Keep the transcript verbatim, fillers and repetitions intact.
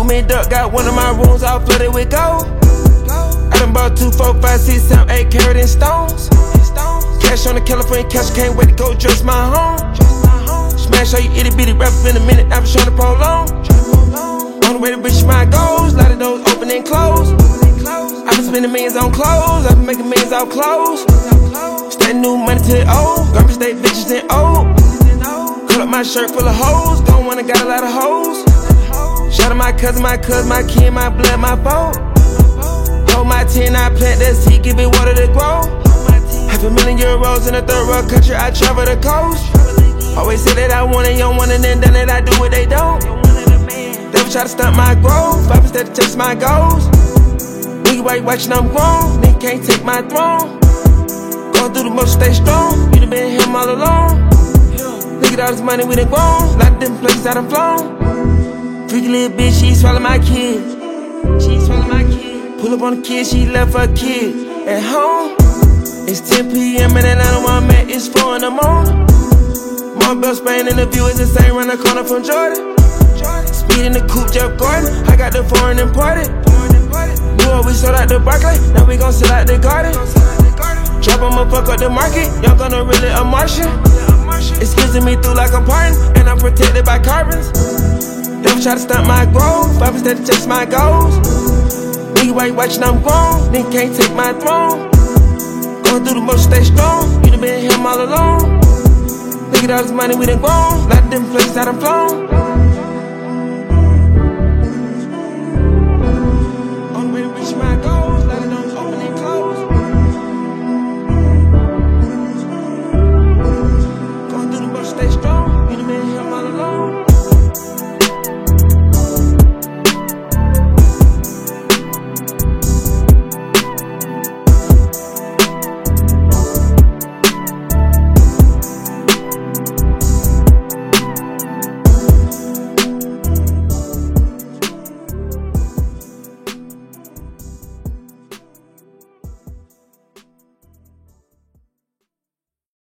me duck, got one of my rooms all flooded with gold. I done bought two, four, five, six, seven, eight carat in stones. Cash on the California couch, can't wait to go dress my home. Smash all you itty bitty rappers in a minute, I was trying to prolong. On the way to reach my goals, lot of those open and close. I been spending millions on clothes, I been making millions off clothes. Spend new money to the old, garbage stay bitches and old. Cut up my shirt full of hoes, don't wanna got a lot of hoes. Shout out my cousin, my cousin, my kin, my blood, my boat. Hold my tin, I plant that seed, give it water to grow. Half a million euros in a third world country, I travel the coast. Always say that I want it, you don't want it, and then that I do what they don't. They try to stunt my growth, I instead to chase my goals. Nigga, why you watching, I'm grown, nigga can't take my throne. Going through the motion, stay strong, you done been him all alone. Look at all this money we done grown, lot of different places I done flown. Freaky little bitch, she swallow my kid. She swallow my kid. Pull up on the kid, she left her kid at home. It's ten P M in Atlanta, where I'm at, it's four in the morning. More Bell Spain and the view is the same, round the corner from Jordan. Speed in the coupe, Jeff Gordon, I got the foreign imported. Boy, we sold out the Barclay, now we gon' sell out the garden. Drop 'em up, fuck up the market, y'all gonna really a Martian. It's squeezing me through like a pardon, and I'm protected by carbons. They try to stunt my growth, I instead to chase my goals. Nigga, why you watching, I'm grown, nigga can't take my throne. Going through the motion, stay strong, you done been him all alone. Look at all this money we done grown, lot of different places I done flown.